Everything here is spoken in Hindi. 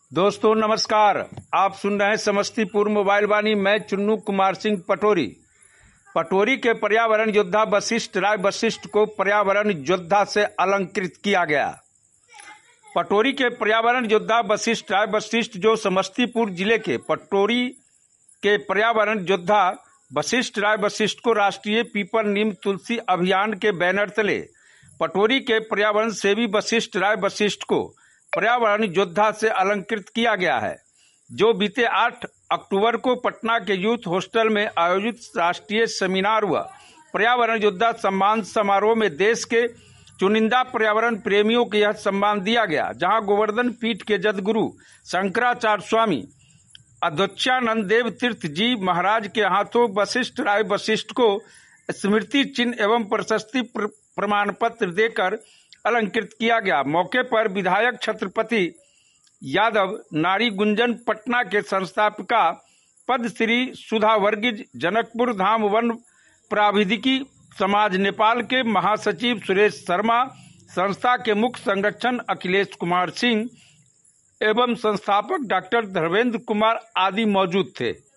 दोस्तों नमस्कार। आप सुन रहे हैं समस्तीपुर मोबाइल वाणी। मैं चुन्नू कुमार सिंह पटोरी। पटोरी के पर्यावरण योद्धा वशिष्ठ राय वशिष्ठ को पर्यावरण योद्धा से अलंकृत किया गया। पटोरी के पर्यावरण योद्धा वशिष्ठ राय वशिष्ठ जो समस्तीपुर जिले के पटोरी के पर्यावरण योद्धा वशिष्ठ राय वशिष्ठ को राष्ट्रीय पीपल नीम तुलसी अभियान के बैनर तले पटोरी के पर्यावरण सेवी वशिष्ठ राय वशिष्ठ को पर्यावरण योद्धा से अलंकृत किया गया है, जो बीते 8 अक्टूबर को पटना के यूथ हॉस्टल में आयोजित राष्ट्रीय सेमिनार व पर्यावरण योद्धा सम्मान समारोह में देश के चुनिंदा पर्यावरण प्रेमियों को यह सम्मान दिया गया, जहां गोवर्धन पीठ के जगद्गुरु शंकराचार्य स्वामी अद्वैतानंद देव तीर्थ जी महाराज के हाथों वशिष्ठ राय वशिष्ठ को स्मृति चिन्ह एवं प्रशस्ति प्रमाण पत्र देकर अलंकृत किया गया। मौके पर विधायक छत्रपति यादव, नारी गुंजन पटना के संस्थापिका पद्मश्री सुधा वर्गीज, जनकपुर धाम वन प्राविधिकी समाज नेपाल के महासचिव सुरेश शर्मा, संस्था के मुख्य संरक्षण अखिलेश कुमार सिंह एवं संस्थापक डॉक्टर धर्मेंद्र कुमार आदि मौजूद थे।